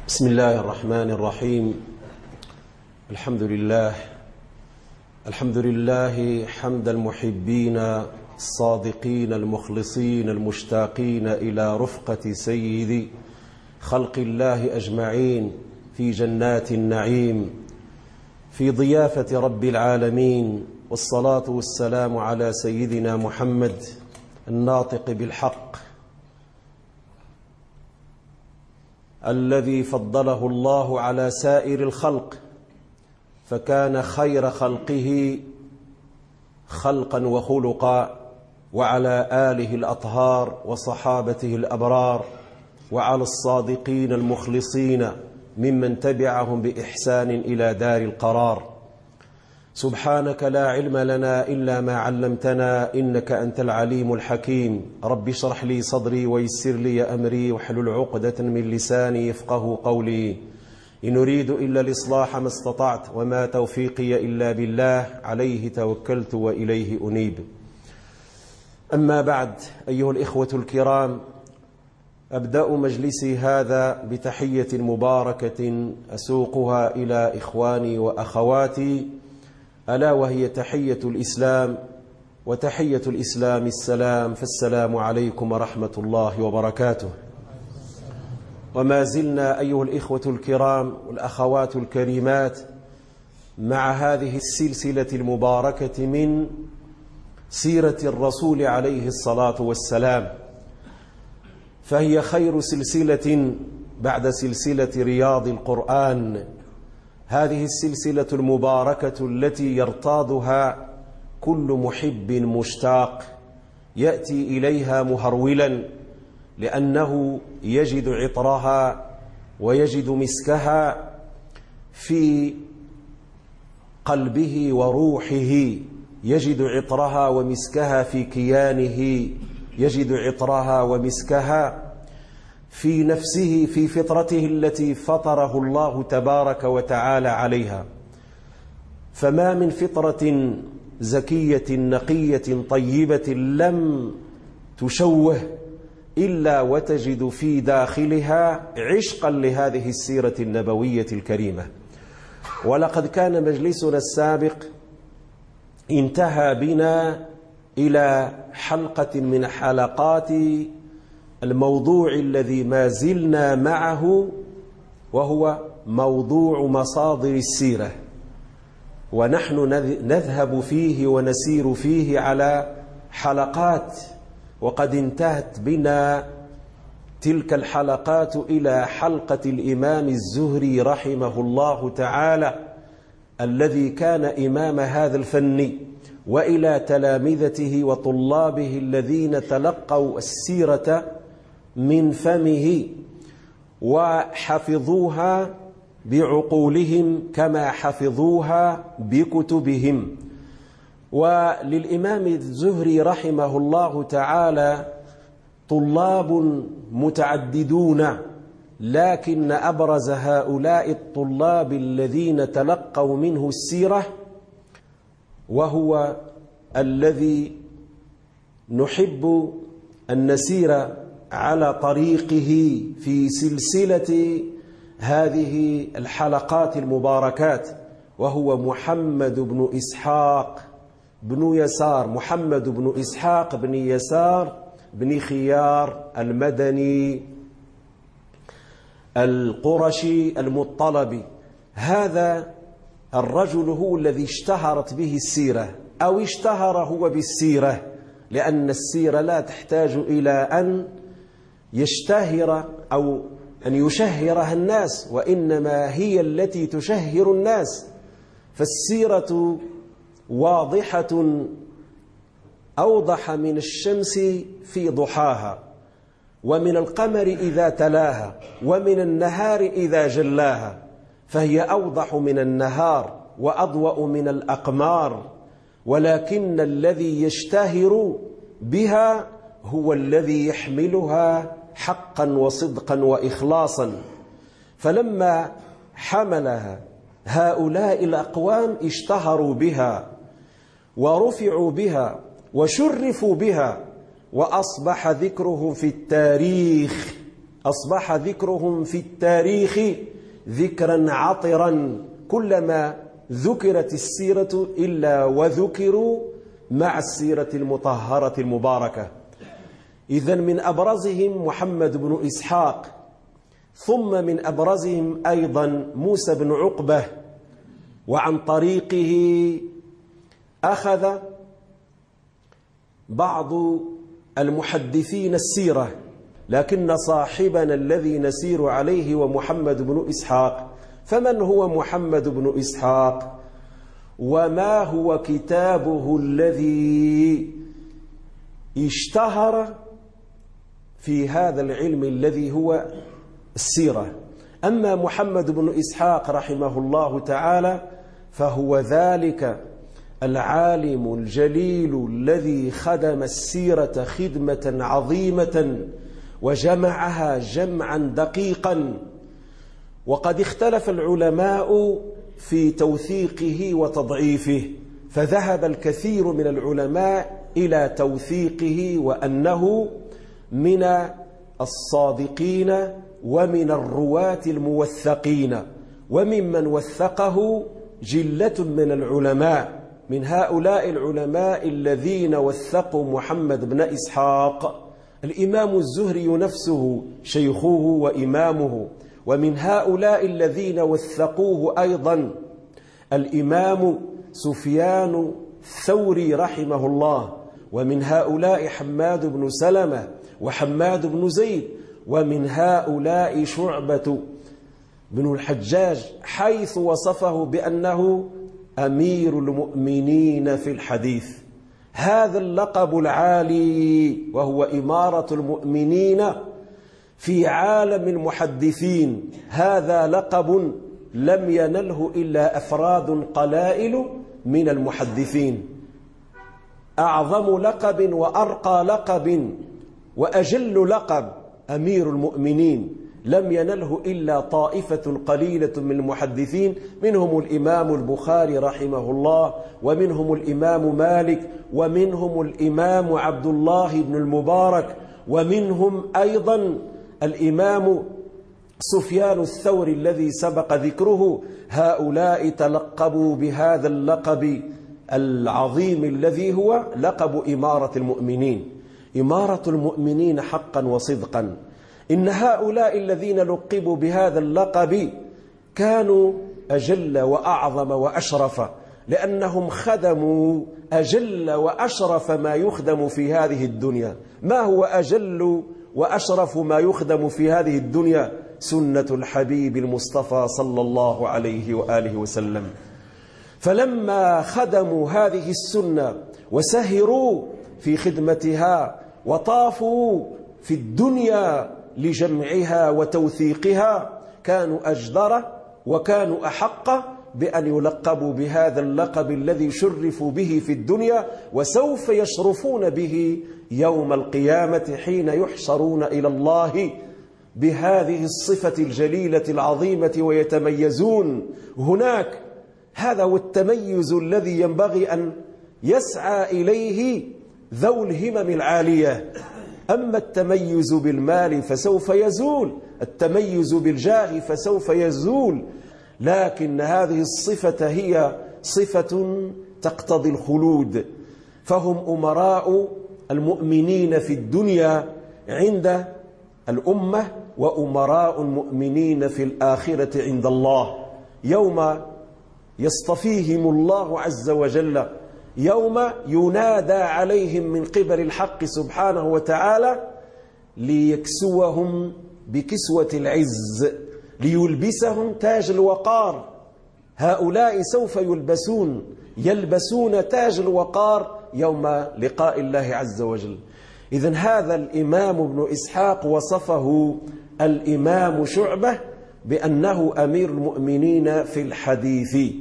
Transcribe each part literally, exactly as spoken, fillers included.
بسم الله الرحمن الرحيم. الحمد لله الحمد لله حمد المحبين الصادقين المخلصين المشتاقين إلى رفقة سيد خلق الله أجمعين في جنات النعيم في ضيافة رب العالمين، والصلاة والسلام على سيدنا محمد الناطق بالحق الذي فضله الله على سائر الخلق، فكان خير خلقه خلقا وخلقا، وعلى آله الأطهار وصحابته الأبرار، وعلى الصادقين المخلصين ممن تبعهم بإحسان إلى دار القرار. سبحانك لا علم لنا إلا ما علمتنا إنك أنت العليم الحكيم. رب اشرح لي صدري ويسر لي أمري واحلل عقدة من لساني يفقه قولي. إن أريد إلا الإصلاح ما استطعت وما توفيقي إلا بالله، عليه توكلت وإليه أنيب. أما بعد، أيها الإخوة الكرام، أبدأ مجلسي هذا بتحية مباركة أسوقها إلى إخواني وأخواتي، ألا وهي تحية الإسلام، وتحية الإسلام السلام، فالسلام عليكم ورحمة الله وبركاته. وما زلنا أيها الإخوة الكرام والأخوات الكريمات مع هذه السلسلة المباركة من سيرة الرسول عليه الصلاة والسلام، فهي خير سلسلة بعد سلسلة رياض القرآن. هذه السلسلة المباركة التي يرتاضها كل محب مشتاق يأتي إليها مهرولا، لأنه يجد عطرها ويجد مسكها في قلبه وروحه، يجد عطرها ومسكها في كيانه، يجد عطرها ومسكها في نفسه، في فطرته التي فطره الله تبارك وتعالى عليها. فما من فطرة زكية نقية طيبة لم تشوه إلا وتجد في داخلها عشقا لهذه السيرة النبوية الكريمة. ولقد كان مجلسنا السابق انتهى بنا إلى حلقة من حلقات الموضوع الذي ما زلنا معه، وهو موضوع مصادر السيرة، ونحن نذهب فيه ونسير فيه على حلقات، وقد انتهت بنا تلك الحلقات إلى حلقة الإمام الزهري رحمه الله تعالى الذي كان إمام هذا الفن، وإلى تلامذته وطلابه الذين تلقوا السيرة من فمه وحفظوها بعقولهم كما حفظوها بكتبهم. وللإمام الزهري رحمه الله تعالى طلاب متعددون، لكن أبرز هؤلاء الطلاب الذين تلقوا منه السيرة وهو الذي نحب أن نسير على طريقه في سلسلة هذه الحلقات المباركات، وهو محمد بن إسحاق بن يسار محمد بن إسحاق بن يسار بن خيار المدني القرشي المطلبي. هذا الرجل هو الذي اشتهرت به السيرة، أو اشتهر هو بالسيرة، لأن السيرة لا تحتاج إلى أن يشتهر أو أن يشهرها الناس، وإنما هي التي تشهر الناس. فالسيرة واضحة أوضح من الشمس في ضحاها، ومن القمر إذا تلاها، ومن النهار إذا جلاها، فهي أوضح من النهار وأضوأ من الأقمار، ولكن الذي يشتهر بها هو الذي يحملها حقا وصدقا وإخلاصا. فلما حملها هؤلاء الأقوام اشتهروا بها ورفعوا بها وشرفوا بها، وأصبح ذكرهم في التاريخ أصبح ذكرهم في التاريخ ذكرا عطرا، كلما ذكرت السيرة إلا وذكروا مع السيرة المطهرة المباركة. إذن من أبرزهم محمد بن إسحاق، ثم من أبرزهم أيضا موسى بن عقبة، وعن طريقه أخذ بعض المحدثين السيرة، لكن صاحبنا الذي نسير عليه ومحمد بن إسحاق. فمن هو محمد بن إسحاق؟ وما هو كتابه الذي اشتهر في هذا العلم الذي هو السيرة؟ أما محمد بن إسحاق رحمه الله تعالى فهو ذلك العالم الجليل الذي خدم السيرة خدمة عظيمة وجمعها جمعا دقيقا، وقد اختلف العلماء في توثيقه وتضعيفه، فذهب الكثير من العلماء إلى توثيقه وأنه من الصادقين ومن الرواة الموثقين، وممن وثقه جلة من العلماء. من هؤلاء العلماء الذين وثقوا محمد بن إسحاق الإمام الزهري نفسه شيخه وإمامه، ومن هؤلاء الذين وثقوه أيضا الإمام سفيان الثوري رحمه الله، ومن هؤلاء حماد بن سلمة وحماد بن زيد، ومن هؤلاء شعبة بن الحجاج، حيث وصفه بأنه أمير المؤمنين في الحديث. هذا اللقب العالي وهو إمارة المؤمنين في عالم المحدثين، هذا لقب لم ينله إلا أفراد قلائل من المحدثين. أعظم لقب وأرقى لقب وأجل لقب أمير المؤمنين لم ينله إلا طائفة قليلة من المحدثين، منهم الإمام البخاري رحمه الله، ومنهم الإمام مالك، ومنهم الإمام عبد الله بن المبارك، ومنهم أيضا الإمام سفيان الثوري الذي سبق ذكره. هؤلاء تلقبوا بهذا اللقب العظيم الذي هو لقب إمارة المؤمنين. إمارة المؤمنين حقا وصدقا. إن هؤلاء الذين لقبوا بهذا اللقب كانوا أجل وأعظم وأشرف، لأنهم خدموا أجل وأشرف ما يخدم في هذه الدنيا. ما هو أجل وأشرف ما يخدم في هذه الدنيا؟ سنة الحبيب المصطفى صلى الله عليه وآله وسلم. فلما خدموا هذه السنة وسهروا في خدمتها وطافوا في الدنيا لجمعها وتوثيقها، كانوا أجدر وكانوا أحق بأن يلقبوا بهذا اللقب الذي شرفوا به في الدنيا، وسوف يشرفون به يوم القيامة حين يحشرون إلى الله بهذه الصفة الجليلة العظيمة ويتميزون هناك. هذا هو التميز الذي ينبغي أن يسعى إليه ذو الهمم العالية. أما التميز بالمال فسوف يزول، التميز بالجاه فسوف يزول، لكن هذه الصفة هي صفة تقتضي الخلود. فهم أمراء المؤمنين في الدنيا عند الأمة، وأمراء المؤمنين في الآخرة عند الله، يوم يصطفيهم الله عز وجل، يوم ينادى عليهم من قبل الحق سبحانه وتعالى ليكسوهم بكسوة العز، ليلبسهم تاج الوقار. هؤلاء سوف يلبسون يلبسون تاج الوقار يوم لقاء الله عز وجل. إذن هذا الإمام ابن إسحاق وصفه الإمام شعبة بأنه أمير المؤمنين في الحديث.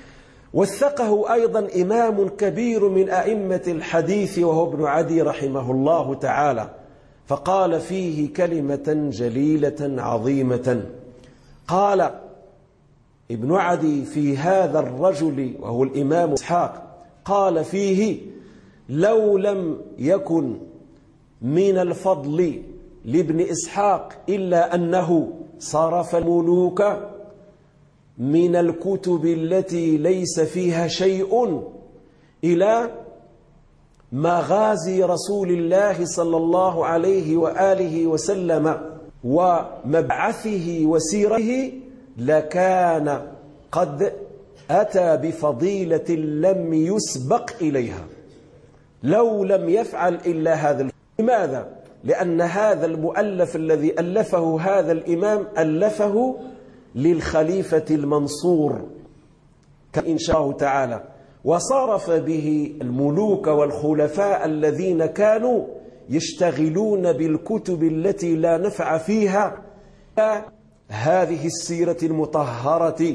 وثقه أيضا إمام كبير من أئمة الحديث وهو ابن عدي رحمه الله تعالى، فقال فيه كلمة جليلة عظيمة. قال ابن عدي في هذا الرجل وهو الإمام إسحاق، قال فيه: لو لم يكن من الفضل لابن إسحاق إلا أنه صرف الملوك من الكتب التي ليس فيها شيء إلى مغازي رسول الله صلى الله عليه وآله وسلم ومبعثه وسيرته، لكان قد أتى بفضيلة لم يسبق إليها لو لم يفعل إلا هذا. لماذا؟ لأن هذا المؤلف الذي ألفه هذا الإمام ألفه للخليفة المنصور إن شاء الله تعالى، وصرف به الملوك والخلفاء الذين كانوا يشتغلون بالكتب التي لا نفع فيها هذه السيرة المطهرة،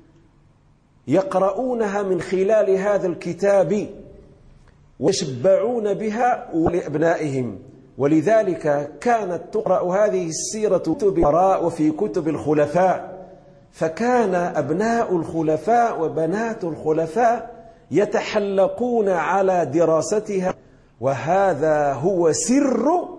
يقرؤونها من خلال هذا الكتاب ويشبعون بها لأبنائهم. ولذلك كانت تقرأ هذه السيرة في كتب القراء وفي كتب الخلفاء، فكان أبناء الخلفاء وبنات الخلفاء يتحلقون على دراستها، وهذا هو سر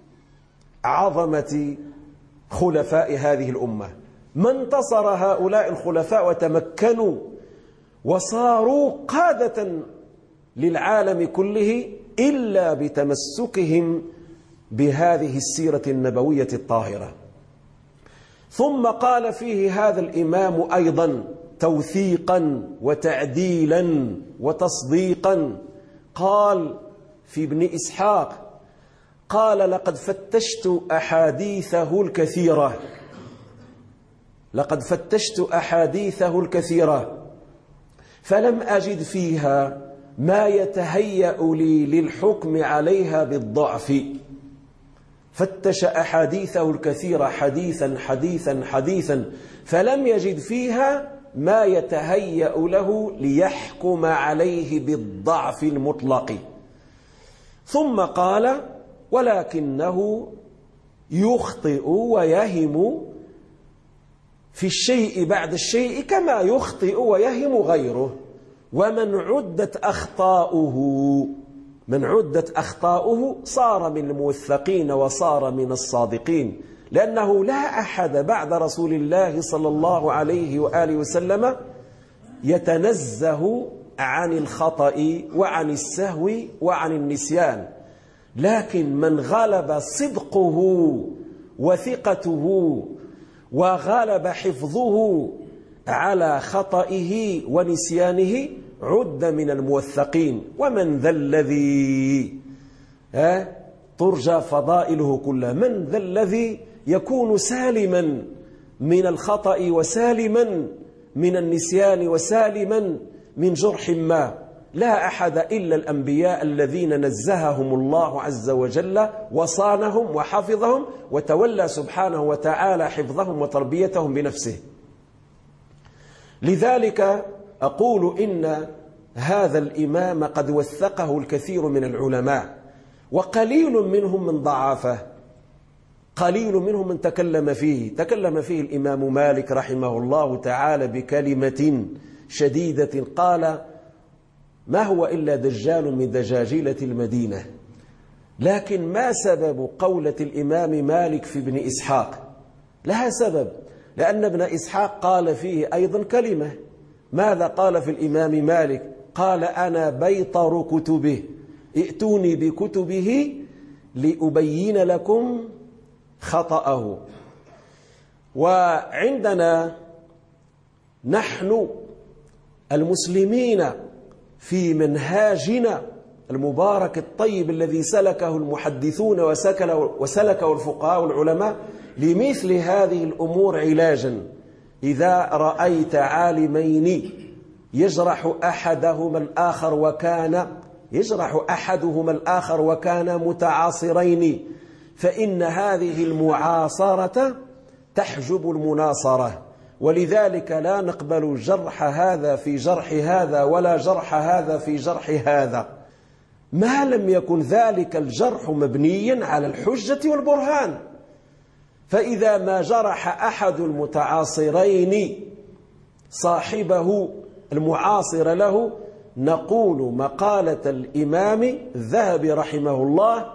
عظمة خلفاء هذه الأمة. ما انتصر هؤلاء الخلفاء وتمكنوا وصاروا قادة للعالم كله إلا بتمسكهم بهذه السيرة النبوية الطاهرة. ثم قال فيه هذا الإمام أيضا توثيقا وتعديلا وتصديقا، قال في ابن إسحاق قال لقد فتشت أحاديثه الكثيرة لقد فتشت أحاديثه الكثيرة فلم أجد فيها ما يتهيأ لي للحكم عليها بالضعف. فتش أحاديثه الكثيرة حديثا حديثا حديثا فلم يجد فيها ما يتهيأ له ليحكم عليه بالضعف المطلق. ثم قال ولكنه يخطئ ويهم في الشيء بعد الشيء كما يخطئ ويهم غيره، ومن عدت أخطاؤه من عدت أخطاؤه صار من الموثقين وصار من الصادقين، لأنه لا أحد بعد رسول الله صلى الله عليه وآله وسلم يتنزه عن الخطأ وعن السهو وعن النسيان، لكن من غلب صدقه وثقته وغلب حفظه على خطئه ونسيانه عد من الموثقين. ومن ذا الذي ترجى فضائله كلها؟ من ذا الذي يكون سالما من الخطأ وسالما من النسيان وسالما من جرح ما؟ لا أحد إلا الأنبياء الذين نزههم الله عز وجل وصانهم وحفظهم وتولى سبحانه وتعالى حفظهم وتربيتهم بنفسه. لذلك أقول إن هذا الإمام قد وثقه الكثير من العلماء، وقليل منهم من ضعفه، قليل منهم من تكلم فيه. تكلم فيه الإمام مالك رحمه الله تعالى بكلمة شديدة، قال ما هو إلا دجال من دجاجلة المدينة. لكن ما سبب قولة الإمام مالك في ابن إسحاق؟ لها سبب، لأن ابن إسحاق قال فيه أيضا كلمة. ماذا قال في الإمام مالك؟ قال أنا بيطر كتبه، ائتوني بكتبه لأبين لكم خطأه. وعندنا نحن المسلمين في منهاجنا المبارك الطيب الذي سلكه المحدثون وسلكه الفقهاء والعلماء لمثل هذه الأمور علاجا. إذا رأيت عالمين يجرح أحدهما الآخر وكان يجرح أحدهما الآخر وكان متعاصرين، فإن هذه المعاصرة تحجب المناصرة، ولذلك لا نقبل جرح هذا في جرح هذا ولا جرح هذا في جرح هذا ما لم يكن ذلك الجرح مبنيا على الحجة والبرهان. فإذا ما جرح أحد المتعاصرين صاحبه المعاصر له، نقول مقالة الإمام الذهبي رحمه الله: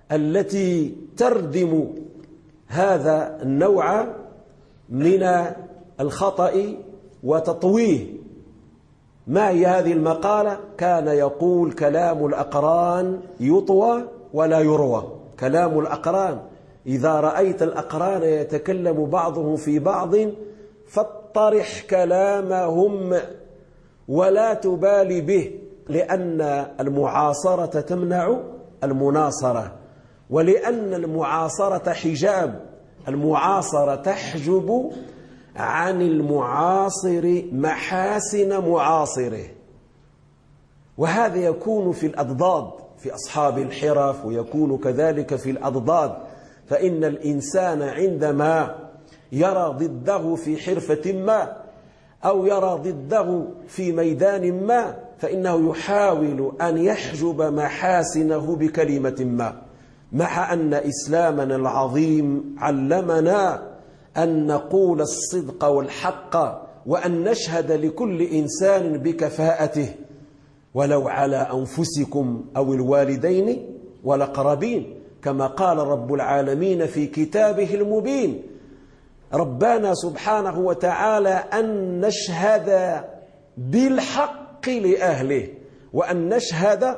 التي تردم هذا النوع من الخطأ وتطويه. ما هي هذه المقالة؟ كان يقول: كلام الأقران يطوى ولا يروى. كلام الأقران، إذا رأيت الأقران يتكلم بعضهم في بعض فاطرح كلامهم ولا تبالي به، لأن المعاصرة تمنع المناصرة، ولأن المعاصرة حجاب. المعاصرة تحجب عن المعاصر محاسن معاصره، وهذا يكون في الأضداد في أصحاب الحرف، ويكون كذلك في الأضداد. فإن الإنسان عندما يرى ضده في حرفة ما أو يرى ضده في ميدان ما فإنه يحاول أن يحجب محاسنه بكلمة ما، مع أن إسلامنا العظيم علمنا أن نقول الصدق والحق، وأن نشهد لكل إنسان بكفاءته ولو على أنفسكم أو الوالدين والأقربين، كما قال رب العالمين في كتابه المبين. ربنا سبحانه وتعالى أن نشهد بالحق لأهله، وأن نشهد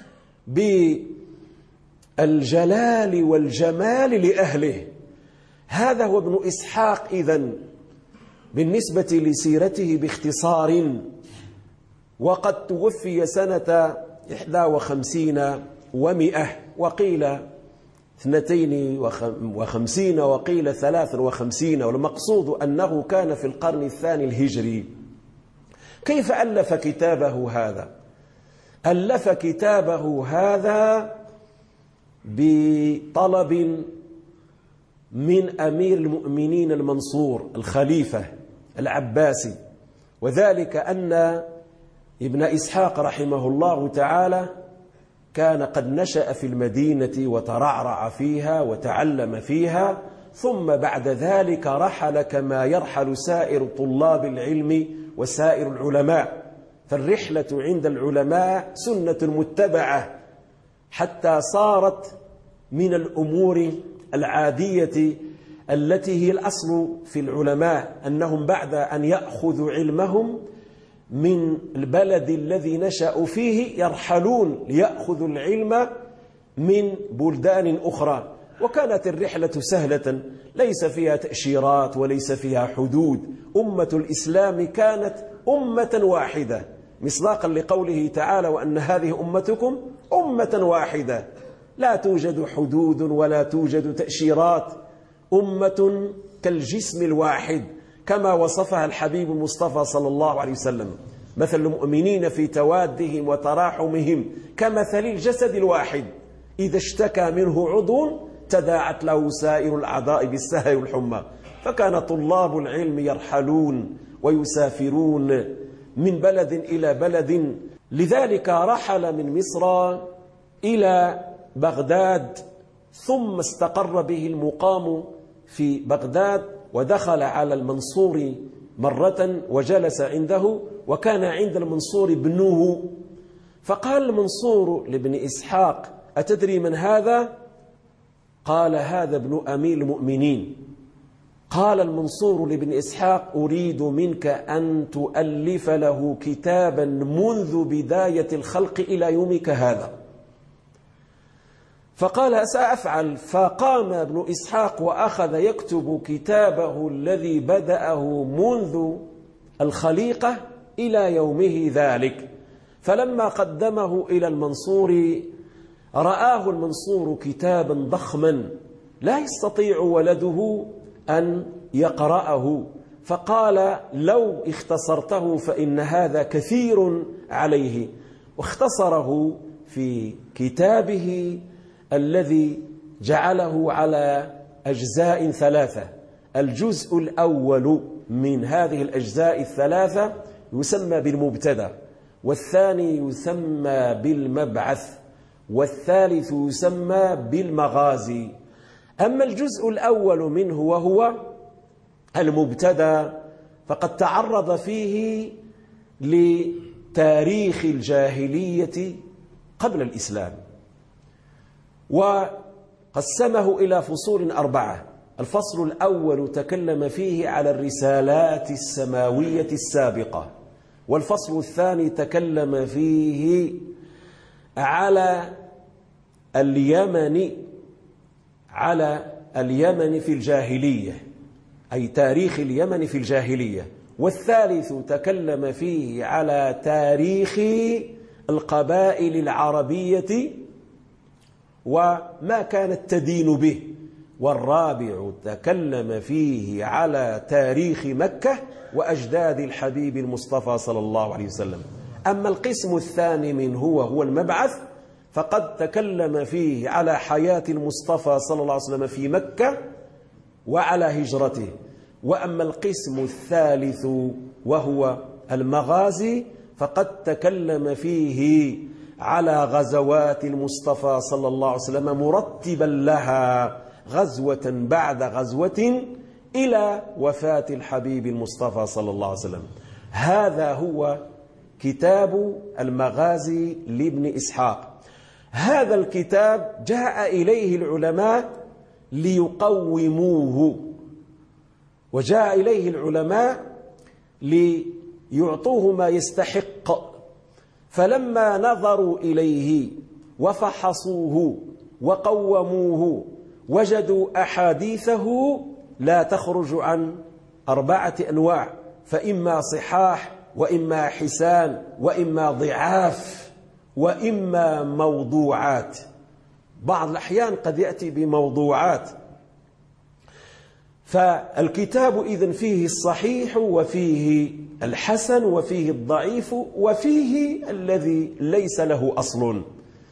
بالجلال والجمال لأهله. هذا هو ابن إسحاق إذن بالنسبة لسيرته باختصار. وقد توفي سنة إحدى وخمسين ومئة، وقيل اثنتين وخمسين، وقيل ثلاث وخمسين، والمقصود أنه كان في القرن الثاني الهجري. كيف ألف كتابه هذا؟ ألف كتابه هذا بطلب من أمير المؤمنين المنصور الخليفة العباسي، وذلك أن ابن إسحاق رحمه الله تعالى كان قد نشأ في المدينة وترعرع فيها وتعلم فيها، ثم بعد ذلك رحل كما يرحل سائر طلاب العلم وسائر العلماء. فالرحلة عند العلماء سنة متبعة حتى صارت من الأمور العادية التي هي الأصل في العلماء، أنهم بعد أن يأخذوا علمهم من البلد الذي نشأوا فيه يرحلون ليأخذوا العلم من بلدان أخرى. وكانت الرحلة سهلة، ليس فيها تأشيرات وليس فيها حدود. أمة الإسلام كانت أمة واحدة، مصداقا لقوله تعالى: وأن هذه أمتكم أمة واحدة، لا توجد حدود ولا توجد تأشيرات، أمة كالجسم الواحد، كما وصفها الحبيب المصطفى صلى الله عليه وسلم: مثل المؤمنين في توادهم وتراحمهم كمثل الجسد الواحد، إذا اشتكى منه عضو تداعت له سائر الأعضاء بالسهر والحمى. فكان طلاب العلم يرحلون ويسافرون من بلد إلى بلد. لذلك رحل من مصر إلى بغداد، ثم استقر به المقام في بغداد، ودخل على المنصور مرة وجلس عنده، وكان عند المنصور ابنه. فقال المنصور لابن إسحاق: أتدري من هذا؟ قال: هذا ابن أمير المؤمنين. قال المنصور لابن إسحاق: أريد منك أن تؤلف له كتابا منذ بداية الخلق إلى يومك هذا. فقال: سأفعل. فقام ابن إسحاق وأخذ يكتب كتابه الذي بدأه منذ الخليقة إلى يومه ذلك. فلما قدمه إلى المنصور رآه المنصور كتابا ضخما لا يستطيع ولده أن يقرأه، فقال: لو اختصرته فإن هذا كثير عليه. واختصره في كتابه الذي جعله على أجزاء ثلاثة. الجزء الأول من هذه الأجزاء الثلاثة يسمى بالمبتدأ، والثاني يسمى بالمبعث، والثالث يسمى بالمغازي. أما الجزء الأول منه وهو المبتدأ فقد تعرض فيه لتاريخ الجاهلية قبل الإسلام، قسمه إلى فصول أربعة. الفصل الأول تكلم فيه على الرسالات السماوية السابقة، والفصل الثاني تكلم فيه على اليمن على اليمن في الجاهلية، أي تاريخ اليمن في الجاهلية، والثالث تكلم فيه على تاريخ القبائل العربية وما كانت تدين به، والرابع تكلم فيه على تاريخ مكة وأجداد الحبيب المصطفى صلى الله عليه وسلم. أما القسم الثاني منه هو المبعث، فقد تكلم فيه على حياة المصطفى صلى الله عليه وسلم في مكة وعلى هجرته. وأما القسم الثالث وهو المغازي، فقد تكلم فيه على غزوات المصطفى صلى الله عليه وسلم مرتبا لها غزوة بعد غزوة إلى وفاة الحبيب المصطفى صلى الله عليه وسلم. هذا هو كتاب المغازي لابن إسحاق. هذا الكتاب جاء إليه العلماء ليقوموه، وجاء إليه العلماء ليعطوه ما يستحق، فلما نظروا إليه وفحصوه وقوموه وجدوا أحاديثه لا تخرج عن أربعة أنواع، فإما صحاح وإما حسان وإما ضعاف وإما موضوعات. بعض الأحيان قد يأتي بموضوعات. فالكتاب إذن فيه الصحيح وفيه الحسن وفيه الضعيف وفيه الذي ليس له أصل.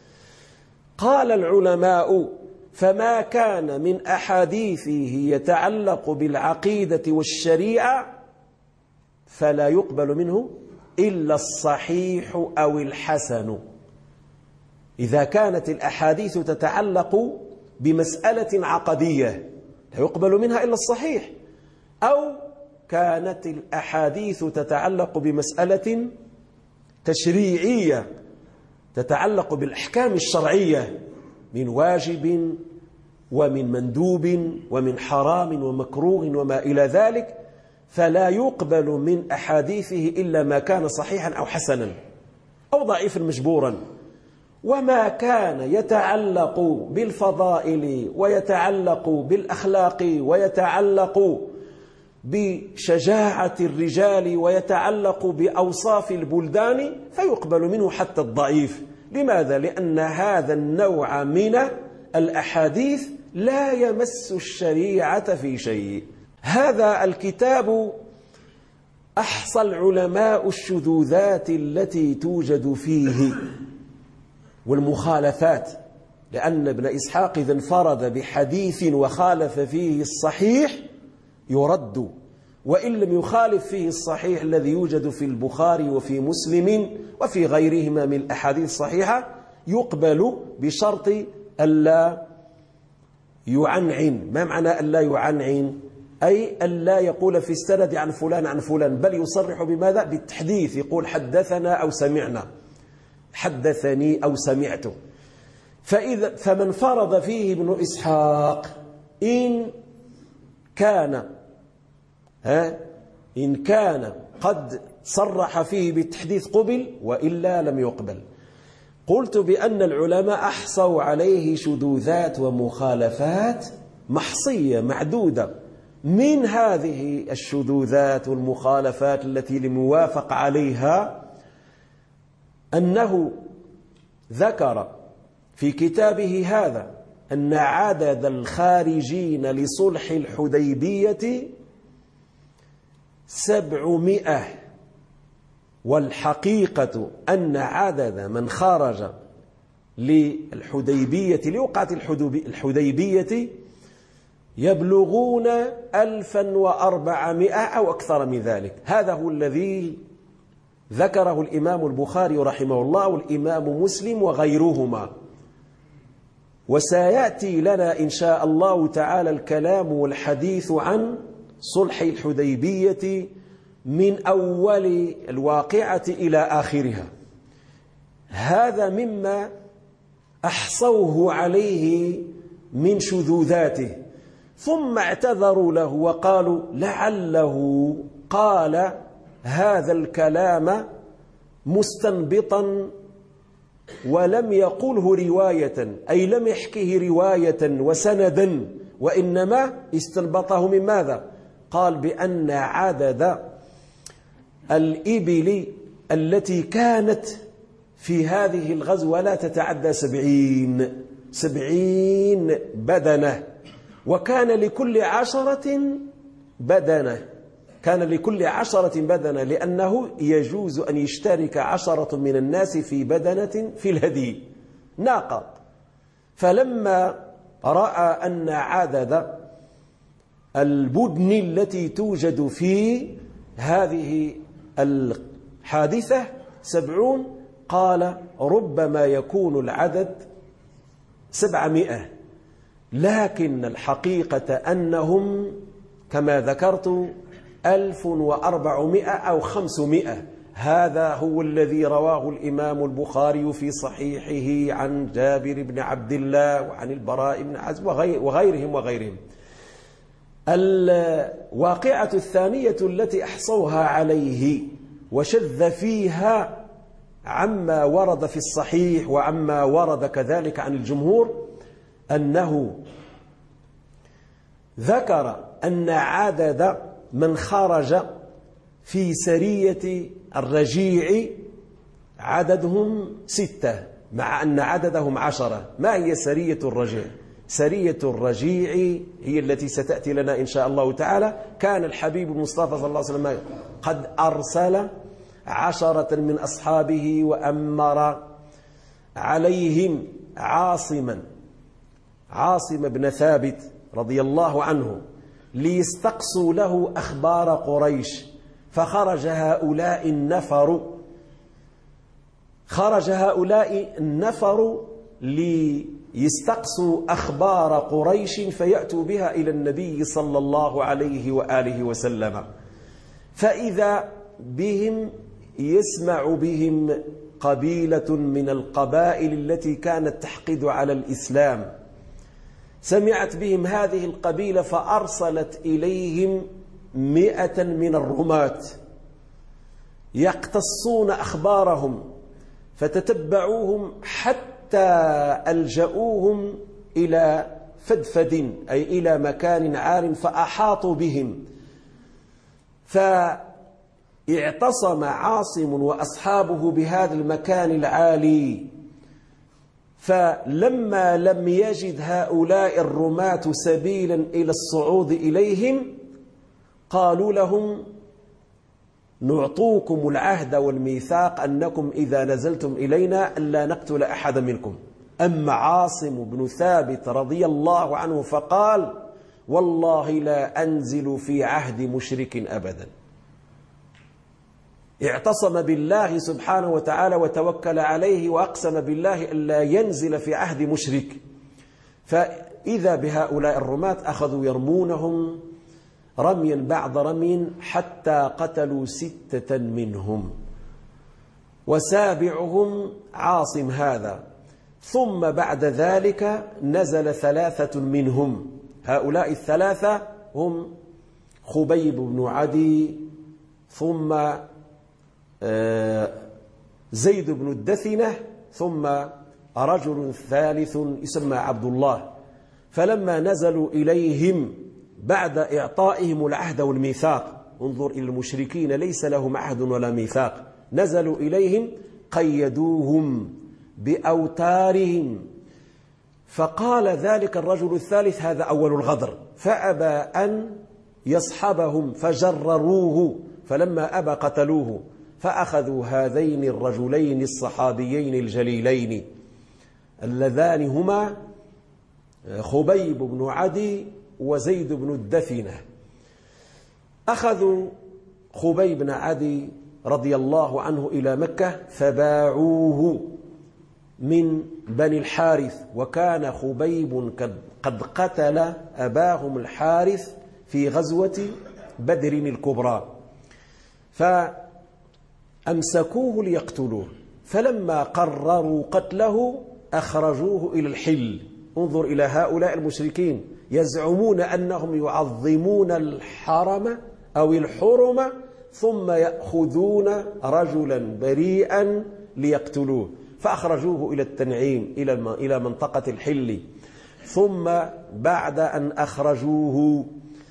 قال العلماء: فما كان من أحاديثه يتعلق بالعقيدة والشريعة فلا يقبل منه إلا الصحيح أو الحسن. إذا كانت الأحاديث تتعلق بمسألة عقدية لا يقبل منها إلا الصحيح، أو كانت الأحاديث تتعلق بمسألة تشريعية تتعلق بالأحكام الشرعية من واجب ومن مندوب ومن حرام ومكروه وما إلى ذلك، فلا يقبل من أحاديثه إلا ما كان صحيحا أو حسنا أو ضعيفا مجبورا. وما كان يتعلق بالفضائل ويتعلق بالأخلاق ويتعلق بشجاعة الرجال ويتعلق بأوصاف البلدان فيقبل منه حتى الضعيف. لماذا؟ لأن هذا النوع من الأحاديث لا يمس الشريعة في شيء. هذا الكتاب أحصى العلماء الشذوذات التي توجد فيه والمخالفات، لأن ابن إسحاق إذا انفرد بحديث وخالف فيه الصحيح يرد، وإن لم يخالف فيه الصحيح الذي يوجد في البخاري وفي مسلم وفي غيرهما من الأحاديث الصحيحة يقبل بشرط ألا يعنعن. ما معنى ألا يعنعن؟ أي ألا يقول في السند عن فلان عن فلان، بل يصرح بماذا؟ بالتحديث، يقول حدثنا أو سمعنا، حدثني أو سمعته. فإذا فمن فرض فيه ابن إسحاق إن كان ها إن كان قد صرح فيه بالتحديث قبل، وإلا لم يقبل. قلت بأن العلماء أحصوا عليه شذوذات ومخالفات محصية معدودة. من هذه الشذوذات والمخالفات التي لم يوافق عليها أنه ذكر في كتابه هذا أن عدد الخارجين لصلح الحديبية سبعمائة، والحقيقة أن عدد من خرج للحديبية لوقعة الحديبية يبلغون ألفا وأربعمائة أو أكثر من ذلك. هذا هو الذي ذكره الإمام البخاري رحمه الله والإمام مسلم وغيرهما. وسيأتي لنا إن شاء الله تعالى الكلام والحديث عن صلح الحديبية من أول الواقعة إلى آخرها. هذا مما أحصوه عليه من شذوذاته، ثم اعتذروا له وقالوا لعله قال هذا الكلام مستنبطا ولم يقله رواية، أي لم يحكه رواية وسندا، وإنما استنبطه من ماذا؟ قال بأن عدد الإبل التي كانت في هذه الغزوة لا تتعدى سبعين سبعين بدنة، وكان لكل عشرة بدنة كان لكل عشرة بدنة لأنه يجوز أن يشترك عشرة من الناس في بدنة في الهدي ناقة. فلما رأى أن عدد البدن التي توجد في هذه الحادثة سبعون قال ربما يكون العدد سبعمائة، لكن الحقيقة أنهم كما ذكرت ألف وأربعمائة أو خمسمائة. هذا هو الذي رواه الإمام البخاري في صحيحه عن جابر بن عبد الله وعن البراء بن عازب وغيرهم وغيرهم. الواقعة الثانية التي أحصوها عليه وشذ فيها عما ورد في الصحيح وعما ورد كذلك عن الجمهور أنه ذكر أن عدد من خرج في سرية الرجيع عددهم ستة مع أن عددهم عشرة. ما هي سرية الرجيع؟ سرية الرجيع هي التي ستأتي لنا إن شاء الله تعالى. كان الحبيب المصطفى صلى الله عليه وسلم قد أرسل عشرة من أصحابه وأمر عليهم عاصما عاصم بن ثابت رضي الله عنه ليستقصوا له أخبار قريش، فخرج هؤلاء النفر خرج هؤلاء النفر ليستقصوا أخبار قريش فيأتوا بها إلى النبي صلى الله عليه وآله وسلم، فإذا بهم يسمع بهم قبيلة من القبائل التي كانت تحقد على الإسلام، سمعت بهم هذه القبيلة فأرسلت إليهم مئة من الرماة يقتصون أخبارهم، فتتبعوهم حتى ألجأوهم إلى فدفد أي إلى مكان عار فأحاطوا بهم، فاعتصم عاصم وأصحابه بهذا المكان العالي. فلما لم يجد هؤلاء الرماة سبيلا إلى الصعود إليهم قالوا لهم نعطوكم العهد والميثاق أنكم إذا نزلتم إلينا ألا نقتل أحد منكم. أما عاصم بن ثابت رضي الله عنه فقال والله لا أنزل في عهد مشرك أبدا، اعتصم بالله سبحانه وتعالى وتوكل عليه وأقسم بالله ألا ينزل في عهد مشرك. فإذا بهؤلاء الرماة أخذوا يرمونهم رميا بعد رمي حتى قتلوا ستة منهم وسابعهم عاصم هذا، ثم بعد ذلك نزل ثلاثة منهم. هؤلاء الثلاثة هم خبيب بن عدي ثم زيد بن الدثنة ثم رجل ثالث يسمى عبد الله. فلما نزلوا إليهم بعد إعطائهم العهد والميثاق، انظر إلى المشركين ليس لهم عهد ولا ميثاق، نزلوا إليهم قيدوهم بأوتارهم، فقال ذلك الرجل الثالث هذا أول الغدر، فأبى أن يصحبهم فجرروه، فلما أبى قتلوه، فأخذوا هذين الرجلين الصحابيين الجليلين اللذان هما خبيب بن عدي وزيد بن الدثنة. أخذوا خبيب بن عدي رضي الله عنه إلى مكة فباعوه من بني الحارث، وكان خبيب قد قتل أباهم الحارث في غزوة بدر الكبرى، فأمسكوه ليقتلوه، فلما قرروا قتله أخرجوه إلى الحل. انظر إلى هؤلاء المشركين يزعمون أنهم يعظمون الحرم أو الحرم، ثم يأخذون رجلا بريئا ليقتلوه، فأخرجوه إلى التنعيم إلى منطقة الحل. ثم بعد أن أخرجوه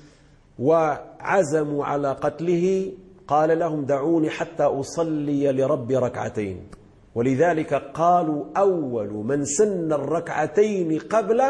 وعزموا على قتله قال لهم دعوني حتى أصلي لربي ركعتين. ولذلك قالوا أول من سن الركعتين قبل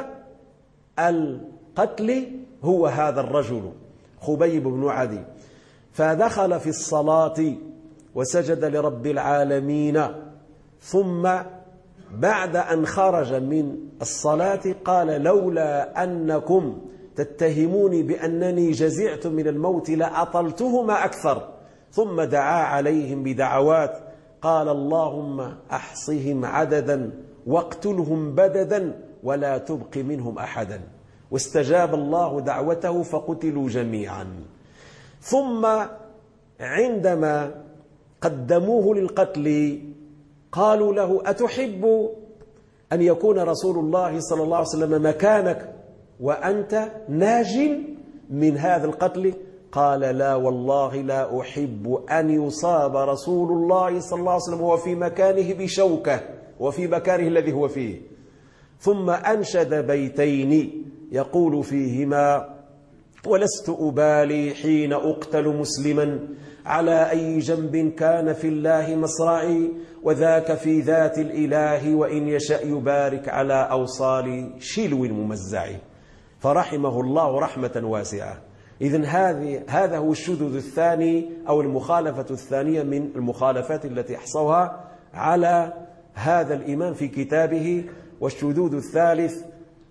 القتل هو هذا الرجل خبيب بن عدي، فدخل في الصلاة وسجد لرب العالمين، ثم بعد أن خرج من الصلاة قال لولا أنكم تتهموني بأنني جزعت من الموت لأطلتهما أكثر. ثم دعا عليهم بدعوات قال اللهم أحصهم عددا واقتلهم بددا ولا تبق منهم أحدا، واستجاب الله دعوته فقتلوا جميعا. ثم عندما قدموه للقتل قالوا له أتحب أن يكون رسول الله صلى الله عليه وسلم مكانك وأنت ناج من هذا القتل؟ قال لا والله لا أحب أن يصاب رسول الله صلى الله عليه وسلم وهو في مكانه بشوكة وفي مكانه الذي هو فيه. ثم أنشد بيتين يقول فيهما ولست أبالي حين أقتل مسلما على أي جنب كان في الله مصرعي، وذاك في ذات الإله وإن يشأ يبارك على أوصال شلو ممزع. فرحمه الله رحمة واسعة. إذن هذه هذا هو الشذوذ الثاني أو المخالفة الثانية من المخالفات التي أحصوها على هذا الإمام في كتابه. والشذوذ الثالث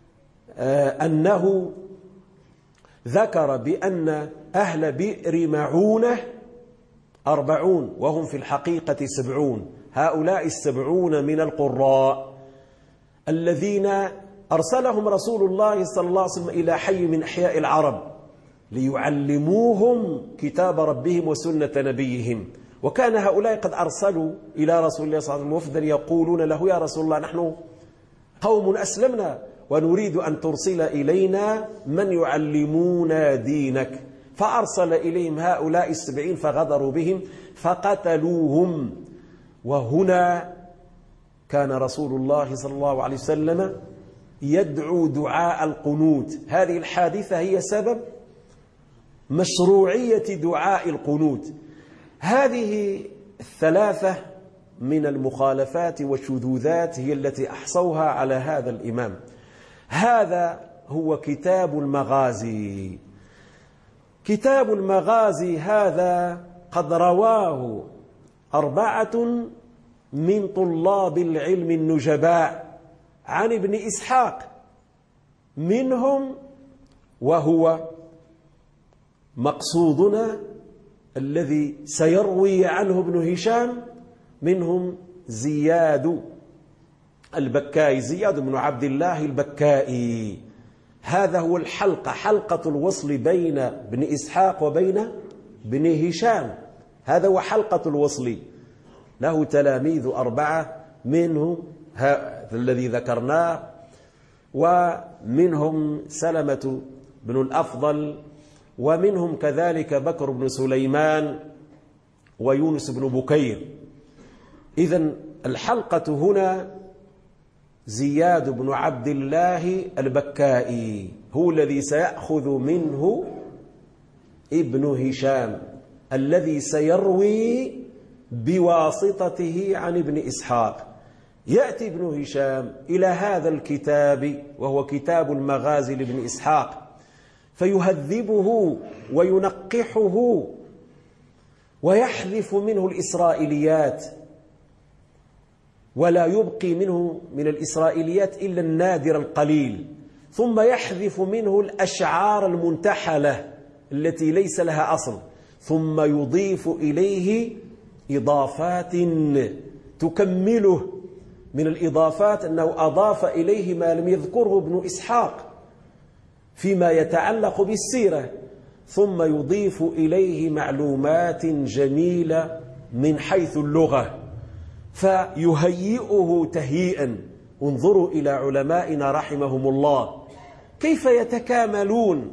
أنه ذكر بأن أهل بئر معونة أربعون وهم في الحقيقة سبعون. هؤلاء السبعون من القراء الذين أرسلهم رسول الله صلى الله عليه وسلم إلى حي من أحياء العرب ليعلموهم كتاب ربهم وسنة نبيهم. وكان هؤلاء قد أرسلوا إلى رسول الله صلى الله عليه وسلم وفدا يقولون له يا رسول الله نحن قوم أسلمنا ونريد أن ترسل إلينا من يعلمونا دينك. فأرسل إليهم هؤلاء السبعين فغدروا بهم فقتلوهم. وهنا كان رسول الله صلى الله عليه وسلم يدعو دعاء القنوت. هذه الحادثة هي سبب مشروعية دعاء القنوت. هذه الثلاثة من المخالفات والشذوذات هي التي أحصوها على هذا الإمام. هذا هو كتاب المغازي. كتاب المغازي هذا قد رواه أربعة من طلاب العلم النجباء عن ابن إسحاق، منهم وهو مقصودنا الذي سيروي عنه ابن هشام، منهم زياد البكائي، زياد بن عبد الله البكائي. هذا هو الحلقة، حلقة الوصل بين ابن إسحاق وبين ابن هشام. هذا هو حلقة الوصل. له تلاميذ أربعة، منهم الذي ذكرناه، ومنهم سلمة بن الأفضل، ومنهم كذلك بكر بن سليمان ويونس بن بكير. إذن الحلقة هنا زياد بن عبد الله البكائي هو الذي سيأخذ منه ابن هشام الذي سيروي بواسطته عن ابن إسحاق. يأتي ابن هشام إلى هذا الكتاب وهو كتاب المغازي لابن إسحاق فيهذبه وينقحه ويحذف منه الإسرائيليات، ولا يبقي منه من الإسرائيليات إلا النادر القليل، ثم يحذف منه الأشعار المنتحلة التي ليس لها أصل، ثم يضيف إليه إضافات تكمله. من الإضافات أنه أضاف إليه ما لم يذكره ابن إسحاق فيما يتعلق بالسيرة، ثم يضيف إليه معلومات جميلة من حيث اللغة، فيهيئه تهيئا انظروا إلى علمائنا رحمهم الله كيف يتكاملون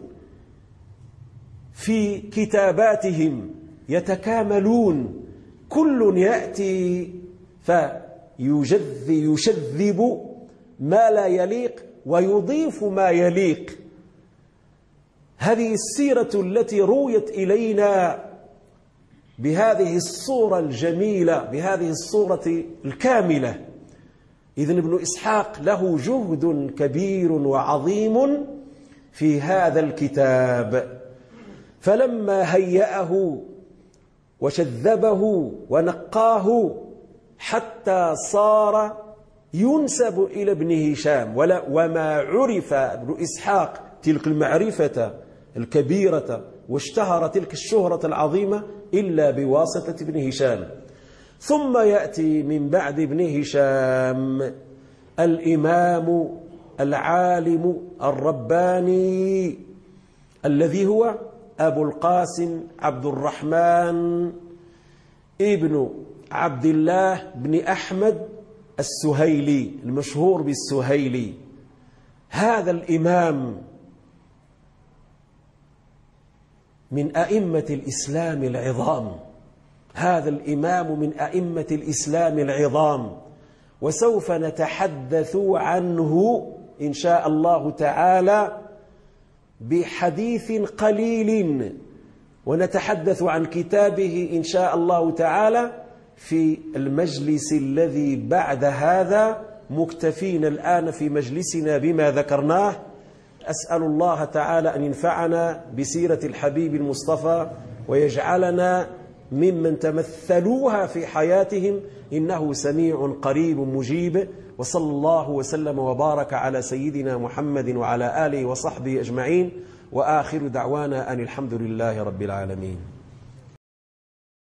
في كتاباتهم، يتكاملون، كل يأتي فيجذب يشذب ما لا يليق ويضيف ما يليق. هذه السيرة التي رويت إلينا بهذه الصورة الجميلة، بهذه الصورة الكاملة. إذن ابن إسحاق له جهد كبير وعظيم في هذا الكتاب، فلما هيأه وشذبه ونقاه حتى صار ينسب إلى ابن هشام، ولا وما عرف ابن إسحاق تلك المعرفة الكبيرة واشتهر تلك الشهرة العظيمة إلا بواسطة ابن هشام. ثم يأتي من بعد ابن هشام الإمام العالم الرباني الذي هو أبو القاسم عبد الرحمن ابن عبد الله بن أحمد السهيلي المشهور بالسهيلي. هذا الإمام من أئمة الإسلام العظام، هذا الإمام من أئمة الإسلام العظام، وسوف نتحدث عنه إن شاء الله تعالى بحديث قليل، ونتحدث عن كتابه إن شاء الله تعالى في المجلس الذي بعد هذا، مكتفين الآن في مجلسنا بما ذكرناه. أسأل الله تعالى أن ينفعنا بسيرة الحبيب المصطفى ويجعلنا ممن تمثلوها في حياتهم، إنه سميع قريب مجيب. وصلى الله وسلم وبارك على سيدنا محمد وعلى آله وصحبه أجمعين، وآخر دعوانا أن الحمد لله رب العالمين.